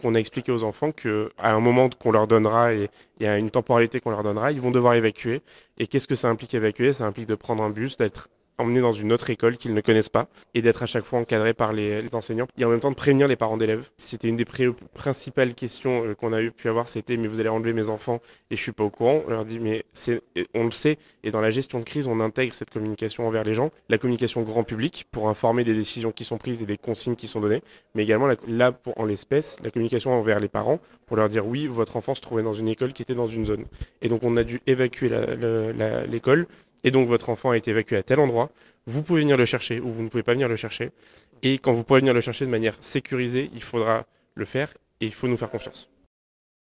qu'on a expliqué aux enfants qu'à un moment qu'on leur donnera et à une temporalité qu'on leur donnera, ils vont devoir évacuer. Et qu'est-ce que ça implique évacuer? Ça implique de prendre un bus, d'être emmenés dans une autre école qu'ils ne connaissent pas et d'être à chaque fois encadrés par les enseignants et en même temps de prévenir les parents d'élèves. C'était une des principales questions qu'on a pu avoir, c'était mais vous allez enlever mes enfants et je suis pas au courant. On leur dit mais on le sait et dans la gestion de crise on intègre cette communication envers les gens, la communication grand public pour informer des décisions qui sont prises et des consignes qui sont données, mais également en l'espèce la communication envers les parents pour leur dire oui votre enfant se trouvait dans une école qui était dans une zone et donc on a dû évacuer l'école. Et donc votre enfant a été évacué à tel endroit, vous pouvez venir le chercher ou vous ne pouvez pas venir le chercher. Et quand vous pourrez venir le chercher de manière sécurisée, il faudra le faire et il faut nous faire confiance.